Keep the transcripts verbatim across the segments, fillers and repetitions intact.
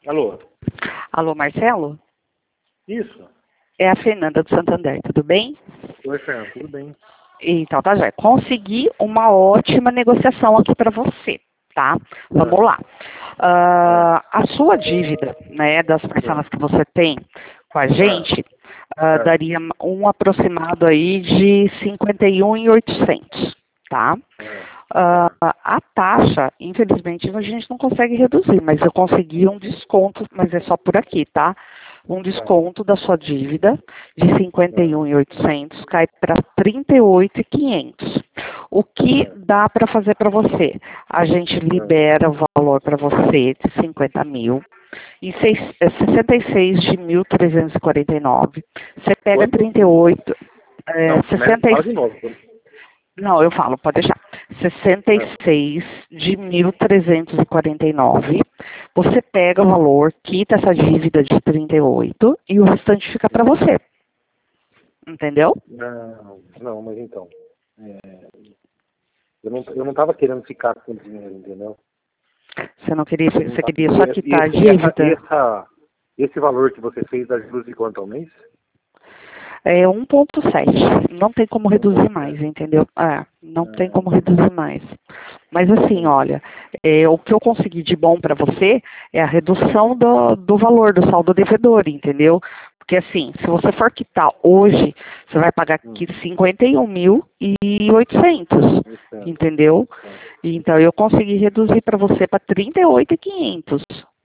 Alô? Alô, Marcelo? Isso. É a Fernanda do Santander, tudo bem? Oi, Fernando, tudo bem? Então, tá, já. Consegui uma ótima negociação aqui para você, tá? Vamos Ah, lá. Ah, a sua dívida, né, das ah, parcelas que você tem com a ah, gente, ah, ah, daria um aproximado aí de cinquenta e um mil e oitocentos, tá? ah, Ah, tá. a taxa, infelizmente, a gente não consegue reduzir, mas eu consegui um desconto, mas é só por aqui, tá? Um Ah, desconto da sua dívida de cinquenta e ah, um mil e oitocentos cai para trinta e oito mil e quinhentos. O que ah, dá para fazer para você? A gente ah. libera o valor para você de cinquenta mil e seis, é, sessenta e seis de mil trezentos e quarenta e nove. Você pega Quanto? trinta e oito, é, Não, começa, sessenta e fala de novo. não, eu falo, pode deixar. sessenta e Ah, seis de mil trezentos e quarenta e nove. Você pega o valor, quita essa dívida de trinta e oito e o restante fica para você. Entendeu? não, não, mas então. é, eu não eu não tava querendo ficar com dinheiro, entendeu? Você não queria, Eu não você tava, queria e, só e quitar a esse, essa, dívida? essa, esse valor que você fez dá juros de quanto ao mês? É um ponto sete. Não tem como Um reduzir ponto mais, sete. entendeu? É, não tem Ah, como reduzir mais. Mas assim, entendi. olha, é, o que eu consegui de bom para você é a redução do, do valor do saldo devedor, entendeu? Porque assim, se você for quitar hoje, você vai pagar Hum, aqui cinquenta e um mil e oitocentos, oitocentos. entendeu? oitocentos. Então eu consegui reduzir para você para trinta e oito mil e quinhentos,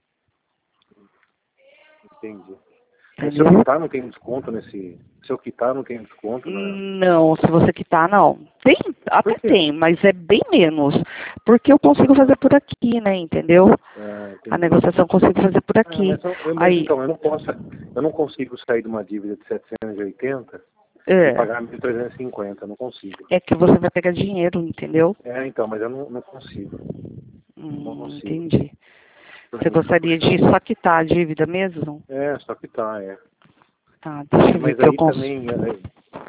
Entendi. Mas se eu entendeu? quitar, não tem desconto nesse. Se eu quitar, não tem desconto na. Não, se você quitar, não. Tem, Por até quê? tem, mas é bem menos. Porque eu consigo Ah, fazer por aqui, né? Entendeu? ah, A entendi. negociação eu consigo fazer por Ah, aqui. mas, eu, eu- mas Aí, então, eu não posso. Eu não consigo sair de uma dívida de setecentos e oitenta e é, pagar mil trezentos e cinquenta. Não consigo. é que você vai pegar dinheiro, entendeu? É, então, mas eu não, não consigo. Não Hum, consigo. entendi. Por Você mim fica gostaria de puxado. só quitar a dívida mesmo? É, só que tá, é. Tá, deixa eu ver Mas que eu aí consigo. também é,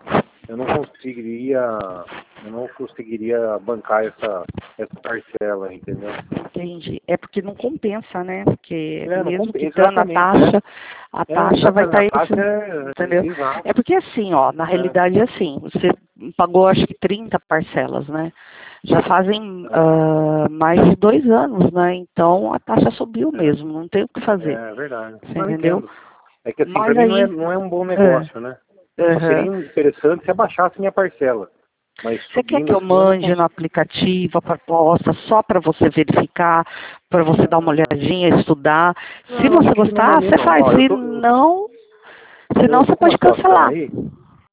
eu não conseguiria. Eu não conseguiria bancar essa, essa parcela, entendeu? Entendi. É porque não compensa, né? Porque É, não mesmo compensa. quitando a Exatamente, é. taxa, a É, taxa vai exatamente. estar A esse, taxa é. entendeu? É Exato. porque assim, ó, na É, realidade é assim, você pagou acho que trinta parcelas, né? Já fazem é, ah, mais de dois anos, né? Então a taxa subiu é, mesmo, não tem o que fazer. é verdade. Você Não, eu entendeu? entendo. É que assim, pra Mas mim não é, aí, não é um bom é, negócio, né? Só seria aham. interessante se abaixasse minha parcela. Mas Você quer subindo que eu assim eu não mande no consigo. aplicativo a proposta só para você verificar, para você dar uma Ah, olhadinha, estudar? Se não, você acho que no gostar, momento você não. faz. Ó, eu Se tô, eu, não, se não, eu você tô com uma pode situação cancelar. aí.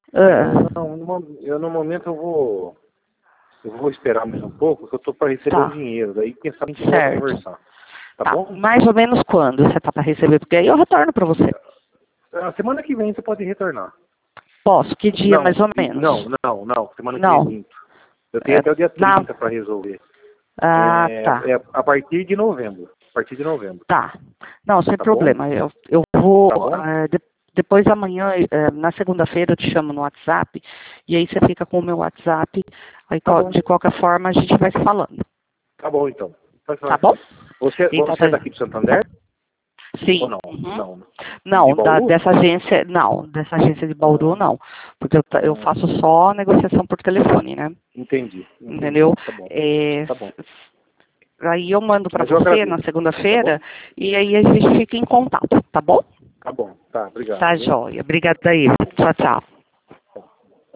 Ah, Não, no, mo- eu no momento eu vou. Eu vou esperar mais um pouco, porque eu tô para receber um tá, dinheiro. Daí quem sabe a gente volta a certo. conversar. Tá Tá, bom? mais ou menos quando você tá para receber? Porque aí eu retorno para você. A semana que vem você pode retornar. Posso? Que dia Não, mais ou e- menos? não, não, não. Semana que vem Não. minto. Eu tenho É, até o dia na... trinta para resolver. Ah, É, tá. é a partir de novembro. A partir de novembro. Tá. Não, sem Tá bom? problema. Eu, eu vou. Tá bom? eh, de- depois amanhã, eh, na segunda-feira, eu te chamo no WhatsApp. E aí você fica com o meu WhatsApp. Aí, Tá qual- bom. de qualquer forma, a gente vai se falando. Tá bom, então. Pode Tá falar. bom? Você, Então, você tá. é daqui do Santander ou Sim. não? Uhum. Não. De Não, da, Bauru? dessa agência, não, dessa agência de Bauru Ah, não, porque eu, ta- eu ah, faço só negociação por telefone, né? entendi, entendi. Entendeu? Tá bom. É, Tá bom. aí eu mando para Mas eu você na agradeço. Tá segunda-feira bom? e aí a gente fica em contato, tá bom? Tá bom. Tá, obrigado, Tá viu? joia. Obrigada aí. Tá bom. Tchau, tchau.